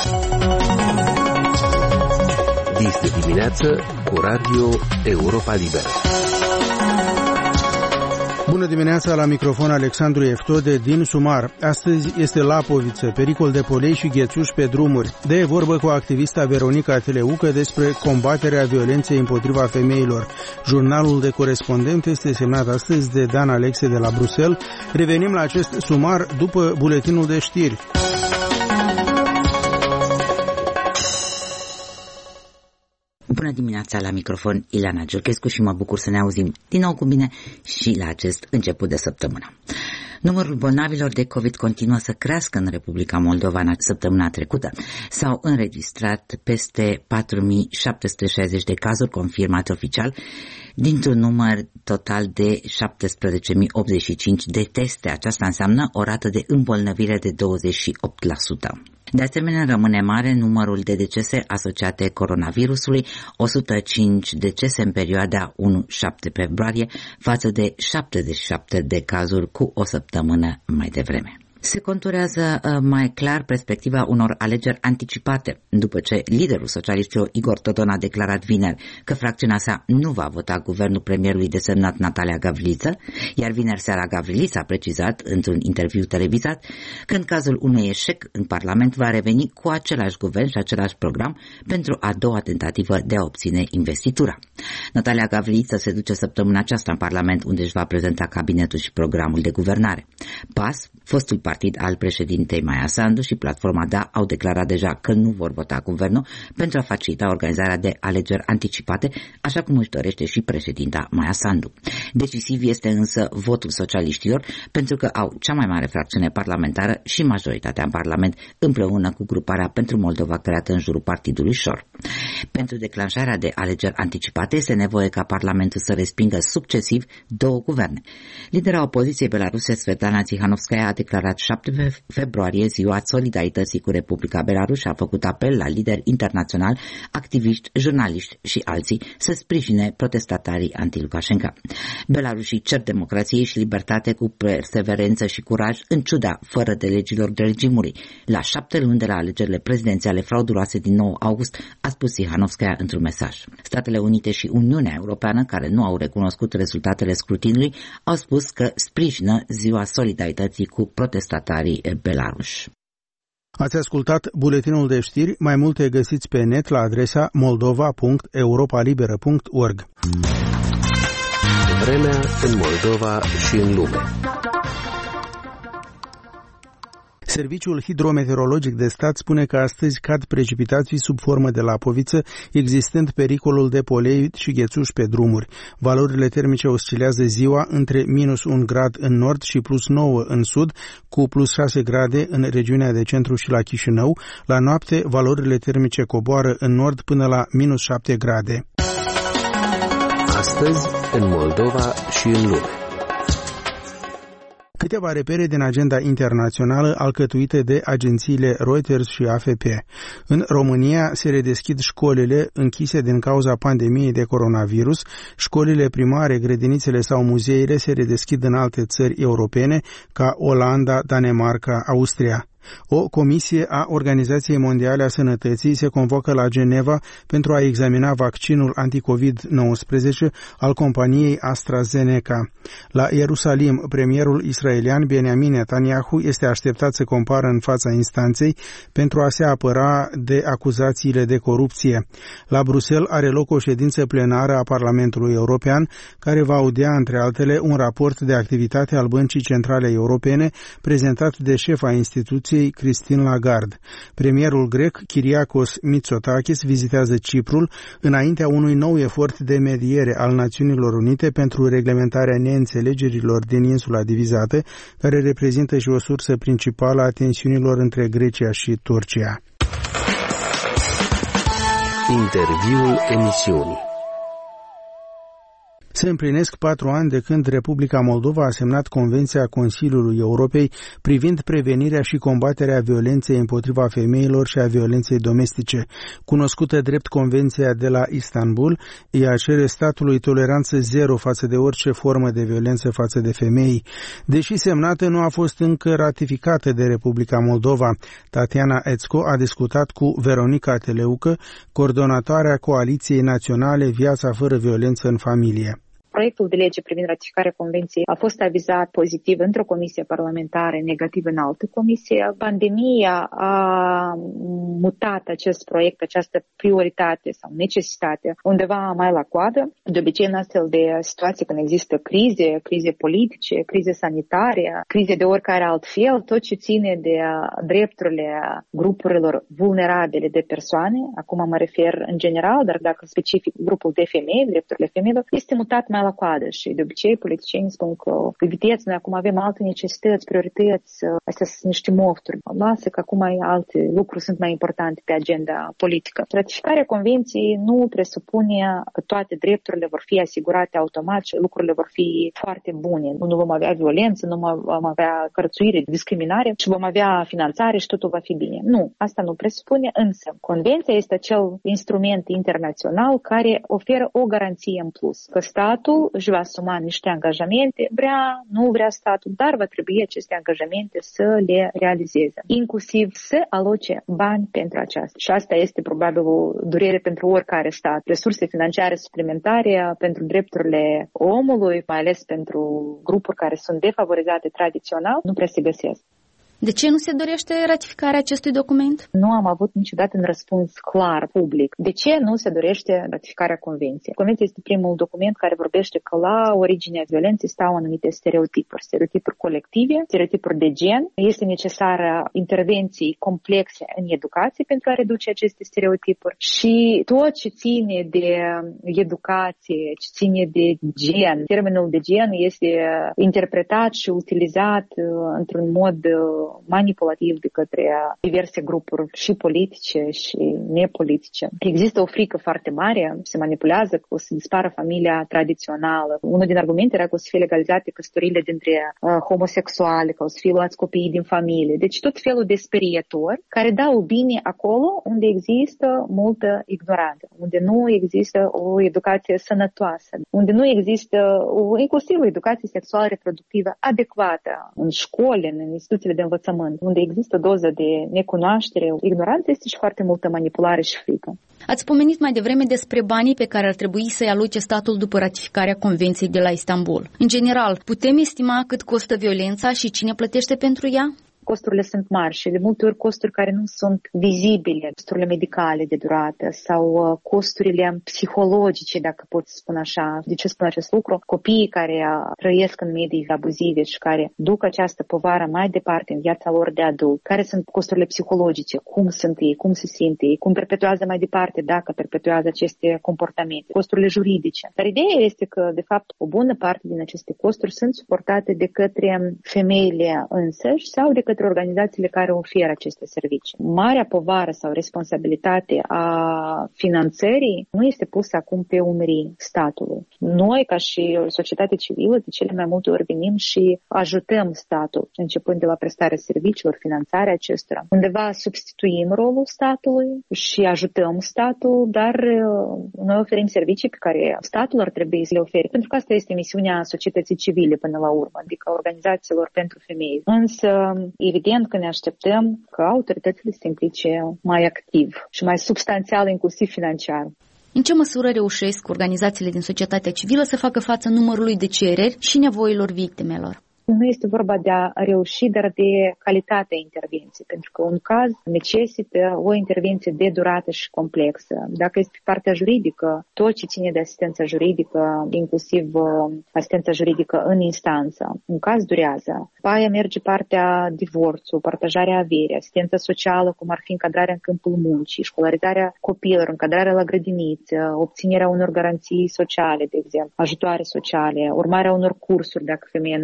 Dis de dimineață cu Radio Europa Liberă. Bună dimineața, la microfon Alexandru Eftode din Sumar. Astăzi este Lapoviță, pericol de polei și ghețuși pe drumuri. De vorbă cu activista Veronica Teleucă despre combaterea violenței împotriva femeilor. Jurnalul de corespondent este semnat astăzi de Dan Alexe de la Bruxelles. Revenim la acest Sumar după buletinul de știri. Bună dimineața, la microfon Ileana Giurchescu și mă bucur să ne auzim din nou cu bine și la acest început de săptămână. Numărul bolnavilor de COVID continuă să crească în Republica Moldova. În săptămâna trecută s-au înregistrat peste 4.760 de cazuri confirmate oficial, dintr-un număr total de 17.085 de teste. Aceasta înseamnă o rată de îmbolnăvire de 28%. De asemenea, rămâne mare numărul de decese asociate coronavirusului, 105 decese în perioada 1-7 februarie, față de 77 de cazuri cu o săptămână mai devreme. Se conturează mai clar perspectiva unor alegeri anticipate, după ce liderul socialistilor Igor Dodon a declarat vineri că fracțiunea sa nu va vota guvernul premierului desemnat Natalia Gavriliță, iar vineri seara Gavriliță a precizat într-un interviu televizat că în cazul unui eșec în Parlament va reveni cu același guvern și același program pentru a doua tentativă de a obține investitura. Natalia Gavriliță se duce săptămâna aceasta în Parlament, unde își va prezenta cabinetul și programul de guvernare. PAS, fostul partid al președintei Maia Sandu și Platforma DA au declarat deja că nu vor vota guvernul pentru a facilita organizarea de alegeri anticipate, așa cum își dorește și președinta Maia Sandu. Decisiv este însă votul socialiștilor, pentru că au cea mai mare fracțiune parlamentară și majoritatea în Parlament, împreună cu gruparea pentru Moldova creată în jurul partidului Șor. Pentru declanșarea de alegeri anticipate este nevoie ca Parlamentul să respingă succesiv două guverne. Lidera opoziției belaruse Svetlana Tsihanovskaya a declarat 7 februarie ziua solidarității cu Republica Belarus și a făcut apel la lideri internaționali, activiști, jurnaliști și alții să sprijine protestatarii anti-Lukashenko. Belarușii cer democrație și libertate cu perseverență și curaj, în ciuda fără de legilor de regimului. La 7 luni de la alegerile prezidențiale frauduloase din 9 august, a spus Tsihanovskaya într-un mesaj. Statele Unite și Uniunea Europeană, care nu au recunoscut rezultatele scrutinului, au spus că sprijină ziua solidarității cu protestatarii belaruși. Ați ascultat buletinul de știri, mai multe găsiți pe net la adresa moldova.europalibera.org. Vremea în Moldova și în lume. Serviciul hidrometeorologic de stat spune că astăzi cad precipitații sub formă de lapoviță, existând pericolul de polei și ghețuși pe drumuri. Valorile termice oscilează ziua între -1 grad în nord și +9 în sud, cu +6 grade în regiunea de centru și la Chișinău. La noapte, valorile termice coboară în nord până la -7 grade. Astăzi, în Moldova și în lume. Câteva repere din agenda internațională alcătuite de agențiile Reuters și AFP. În România se redeschid școlile închise din cauza pandemiei de coronavirus. Școlile primare, grădinițele sau muzeile se redeschid în alte țări europene ca Olanda, Danemarca, Austria. O comisie a Organizației Mondiale a Sănătății se convocă la Geneva pentru a examina vaccinul anticovid-19 al companiei AstraZeneca. La Ierusalim, premierul israelian Benjamin Netanyahu este așteptat să compară în fața instanței pentru a se apăra de acuzațiile de corupție. La Bruxelles are loc o ședință plenară a Parlamentului European care va audia, între altele, un raport de activitate al Băncii Centrale Europene prezentat de șefa instituției Christine Lagarde. Premierul grec Kyriakos Mitsotakis vizitează Ciprul înaintea unui nou efort de mediere al Națiunilor Unite pentru reglementarea neînțelegerilor din insula divizată, care reprezintă și o sursă principală a tensiunilor între Grecia și Turcia. Interviul emisiunii. Se împlinesc 4 ani de când Republica Moldova a semnat Convenția Consiliului Europei privind prevenirea și combaterea violenței împotriva femeilor și a violenței domestice. Cunoscută drept Convenția de la Istanbul, ea cere statului toleranță zero față de orice formă de violență față de femei. Deși semnată, nu a fost încă ratificată de Republica Moldova. Tatiana Ețco a discutat cu Veronica Teleucă, coordonatoarea Coaliției Naționale Viața fără violență în familie. Proiectul de lege privind ratificarea convenției a fost avizat pozitiv într-o comisie parlamentară, negativ în altă comisie. Pandemia a mutat acest proiect, această prioritate sau necesitate undeva mai la coadă. De obicei, în astfel de situații, când există crize politice, crize sanitare, crize de oricare alt fel, tot ce ține de drepturile grupurilor vulnerabile de persoane, acum mă refer în general, dar dacă specific grupul de femei, drepturile femeilor, este mutat mai la coadă și de obicei politicienii spun că uitați, noi acum avem alte necesități, priorități, astea sunt niște mofturi. Lasă că acum alte lucruri sunt mai importante pe agenda politică. Ratificarea convenției nu presupune că toate drepturile vor fi asigurate automat și lucrurile vor fi foarte bune. Nu vom avea violență, nu vom avea hărțuire, discriminare și vom avea finanțare și totul va fi bine. Nu, asta nu presupune, însă convenția este acel instrument internațional care oferă o garanție în plus, că statul își va asuma niște angajamente, nu vrea statul, dar va trebui aceste angajamente să le realizeze, inclusiv să aloce bani pentru aceasta. Și asta este probabil o durere pentru oricare stat. Resurse financiare suplimentare pentru drepturile omului, mai ales pentru grupuri care sunt defavorizate tradițional, nu prea se găsesc. De ce nu se dorește ratificarea acestui document? Nu am avut niciodată un răspuns clar, public. De ce nu se dorește ratificarea convenției? Convenția este primul document care vorbește că la originea violenței stau anumite stereotipuri colective, stereotipuri de gen. Este necesară intervenții complexe în educație pentru a reduce aceste stereotipuri și tot ce ține de educație, ce ține de gen. Termenul de gen este interpretat și utilizat într-un mod manipulativ de către diverse grupuri și politice și nepolitice. Există o frică foarte mare, se manipulează că o să dispară familia tradițională. Unul din argumente era că o să fie legalizate căsătoriile dintre homosexuali, că o să fie luați copiii din familie. Deci tot felul de sperietori care dau bine acolo unde există multă ignoranță, unde nu există o educație sănătoasă, unde nu există inclusiv o educație sexuală reproductivă adecvată în școli, în instituțiile de învățământ, unde există doză de necunoaștere, ignoranță, este și foarte multă manipulare și frică. Ați pomenit mai devreme despre banii pe care ar trebui să-i aloce statul după ratificarea Convenției de la Istanbul. În general, putem estima cât costă violența și cine plătește pentru ea? Costurile sunt mari și de multe ori costuri care nu sunt vizibile, costurile medicale de durată sau costurile psihologice, dacă pot spune așa. De ce spun acest lucru? Copiii care trăiesc în medii abuzive și care duc această povară mai departe în viața lor de adult, care sunt costurile psihologice, cum sunt ei, cum se simt ei, cum perpetuează mai departe dacă perpetuează aceste comportamente, costurile juridice. Dar ideea este că, de fapt, o bună parte din aceste costuri sunt suportate de către femeile însăși sau de către organizațiile care oferă aceste servicii. Marea povară sau responsabilitate a finanțării nu este pusă acum pe umerii statului. Noi, ca și societate civilă, de cele mai multe ori venim și ajutăm statul, începând de la prestarea serviciilor, finanțarea acestora. Undeva substituim rolul statului și ajutăm statul, dar noi oferim servicii pe care statul ar trebui să le ofere, pentru că asta este misiunea societății civile până la urmă, adică organizațiilor pentru femei. Însă, evident că ne așteptăm ca autoritățile să se implice mai activ și mai substanțial, inclusiv financiar. În ce măsură reușesc organizațiile din societatea civilă să facă față numărului de cereri și nevoilor victimelor? Nu este vorba de a reuși, dar de calitatea intervenției, pentru că un caz necesită o intervenție de durată și complexă. Dacă este pe partea juridică, tot ce ține de asistență juridică, inclusiv asistența juridică în instanță, un caz durează. După aia merge partea divorțul, partajarea averii, asistența socială, cum ar fi încadrarea în câmpul muncii, școlarizarea copiilor, încadrarea la grădiniță, obținerea unor garanții sociale, de exemplu, ajutoare sociale, urmarea unor cursuri dacă femeia nu a lucrat.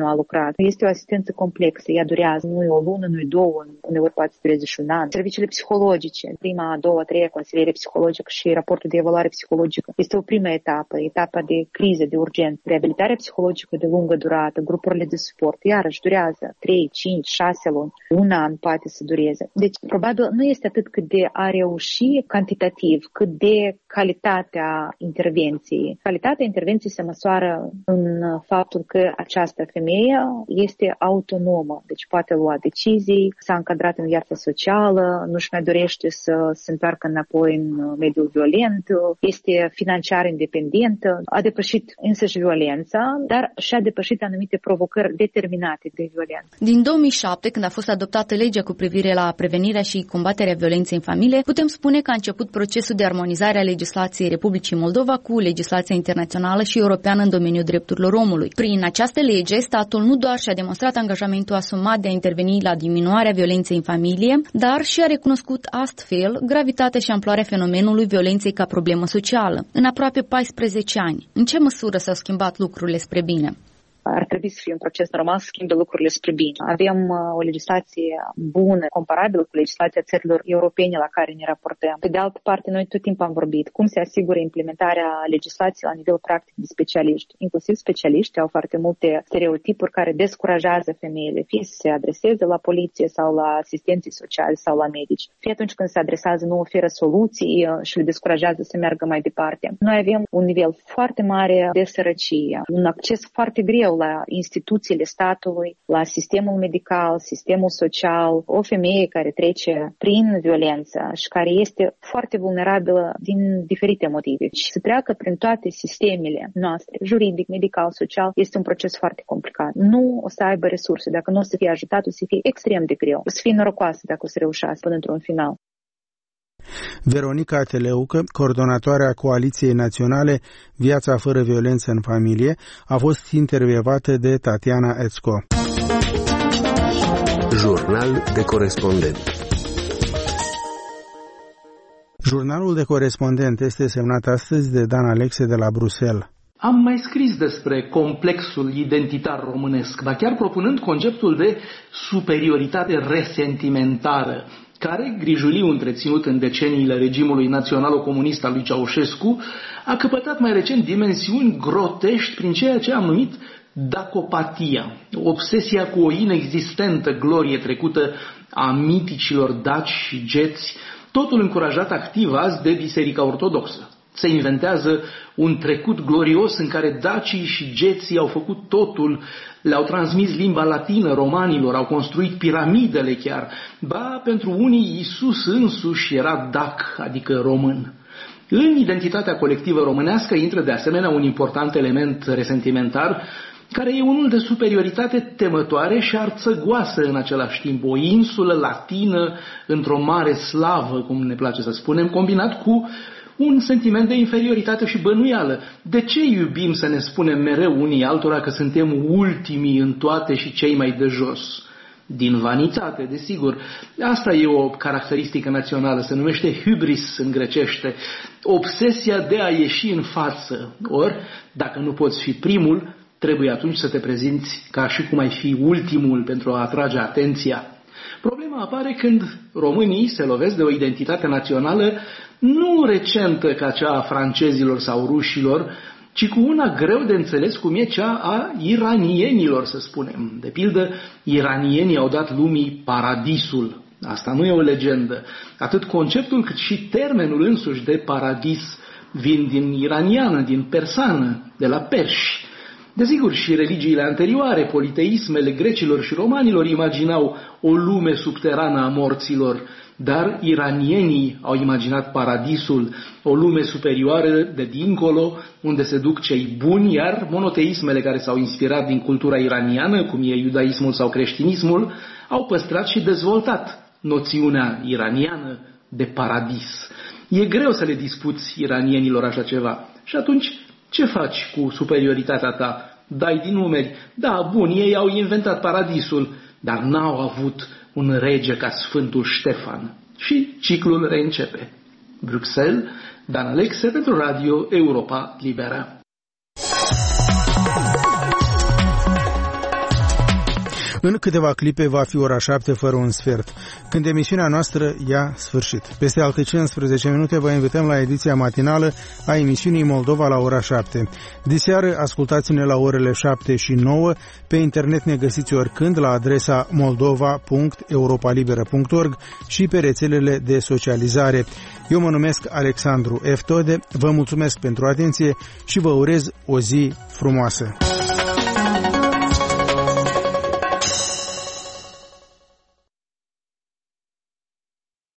durat. Este o asistență complexă, ea durează, nu e o lună, nu e două, uneori poate să dureze și un an. Serviciile psihologice, prima, a doua, a treia consiliere psihologică și raportul de evaluare psihologică. Este o primă etapă, etapa de criză, de urgență. Reabilitarea psihologică de lungă durată, grupurile de suport, iarăși durează 3, 5, 6 luni, un an poate să dureze. Deci, probabil, nu este atât cât de a reuși cantitativ, cât de calitatea intervenției. Calitatea intervenției se măsoară în faptul că această femeie este autonomă, deci poate lua decizii, s-a încadrat în viața socială, nu-și mai dorește să se întoarcă înapoi în mediul violent, este financiar independentă, a depășit însăși violența, dar și-a depășit anumite provocări determinate de violență. Din 2007, când a fost adoptată legea cu privire la prevenirea și combaterea violenței în familie, putem spune că a început procesul de armonizare a legislației Republicii Moldova cu legislația internațională și europeană în domeniul drepturilor omului. Prin această lege, statul nu doar și-a demonstrat angajamentul asumat de a interveni la diminuarea violenței în familie, dar și a recunoscut astfel gravitatea și amploarea fenomenului violenței ca problemă socială. În aproape 14 ani, în ce măsură s-au schimbat lucrurile spre bine? Ar trebui să fie un proces normal să schimbe lucrurile spre bine. Avem o legislație bună, comparabilă cu legislația țărilor europene la care ne raportăm. Pe de altă parte, noi tot timpul am vorbit cum se asigură implementarea legislației la nivel practic de specialiști. Inclusiv specialiștii au foarte multe stereotipuri care descurajează femeile, fie să se adreseze la poliție sau la asistenții sociali sau la medici. Fie atunci când se adresează nu oferă soluții și le descurajează să meargă mai departe. Noi avem un nivel foarte mare de sărăcie, un acces foarte greu la instituțiile statului, la sistemul medical, sistemul social, o femeie care trece prin violență și care este foarte vulnerabilă din diferite motive. Și să treacă prin toate sistemele noastre, juridic, medical, social, este un proces foarte complicat. Nu o să aibă resurse. Dacă nu o să fie ajutat, o să fie extrem de greu. O să fie norocoasă dacă o să reușească până într-un final. Veronica Teleucă, coordonatoarea Coaliției Naționale Viața fără violență în familie, a fost intervievată de Tatiana Ețco. Jurnal de corespondent. Jurnalul de corespondent este semnat astăzi de Dan Alexe de la Bruxelles. Am mai scris despre complexul identitar românesc, dar chiar propunând conceptul de superioritate resentimentară, care, grijuliu întreținut în deceniile regimului național-comunist al lui Ceaușescu, a căpătat mai recent dimensiuni grotești prin ceea ce am numit dacopatia, obsesia cu o inexistentă glorie trecută a miticilor daci și geți, totul încurajat activ azi de Biserica Ortodoxă. Se inventează un trecut glorios în care dacii și geții au făcut totul, le-au transmis limba latină romanilor, au construit piramidele chiar. Ba, pentru unii Iisus însuși era dac, adică român. În identitatea colectivă românească intră de asemenea un important element resentimentar, care e unul de superioritate temătoare și arțăgoasă în același timp, o insulă latină într-o mare slavă, cum ne place să spunem, combinat cu un sentiment de inferioritate și bănuială. De ce iubim să ne spunem mereu unii altora că suntem ultimii în toate și cei mai de jos? Din vanitate, desigur. Asta e o caracteristică națională, se numește hybris în grecește, obsesia de a ieși în față. Ori, dacă nu poți fi primul, trebuie atunci să te prezinți ca și cum ai fi ultimul pentru a atrage atenția. Problema apare când românii se lovesc de o identitate națională nu recentă ca cea a francezilor sau rușilor, ci cu una greu de înțeles cum e cea a iranienilor, să spunem. De pildă, iranienii au dat lumii paradisul. Asta nu e o legendă. Atât conceptul cât și termenul însuși de paradis vin din iraniană, din persană, de la perși. Desigur, și religiile anterioare, politeismele grecilor și romanilor imaginau o lume subterană a morților, dar iranienii au imaginat paradisul, o lume superioară de dincolo, unde se duc cei buni, iar monoteismele care s-au inspirat din cultura iraniană, cum e iudaismul sau creștinismul, au păstrat și dezvoltat noțiunea iraniană de paradis. E greu să le dispuți iranienilor așa ceva. Și atunci, ce faci cu superioritatea ta? Dai din numeri. Da, bun, ei au inventat paradisul, dar n-au avut un rege ca Sfântul Ștefan. Și ciclul reîncepe. Bruxelles, Dan Alexe pentru Radio Europa Liberă. În câteva clipe va fi ora 7 fără un sfert, când emisiunea noastră ia sfârșit. Peste alte 15 minute vă invităm la ediția matinală a emisiunii Moldova la ora 7. Diseară ascultați-ne la orele 7 și 9. Pe internet ne găsiți oricând la adresa moldova.europalibera.org și pe rețelele de socializare. Eu mă numesc Alexandru Eftode, vă mulțumesc pentru atenție și vă urez o zi frumoasă.